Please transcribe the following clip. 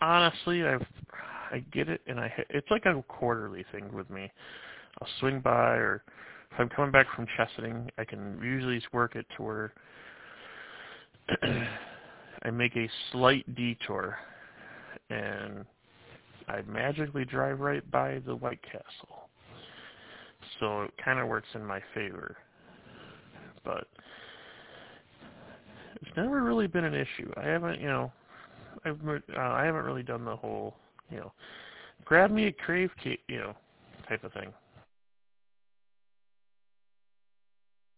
honestly, I get it, and it's like a quarterly thing with me. I'll swing by, or if I'm coming back from chesting, I can usually work it to where I make a slight detour, and I magically drive right by the White Castle. So it kind of works in my favor. But it's never really been an issue. I haven't, I haven't really done the whole, grab me a crave cake, type of thing.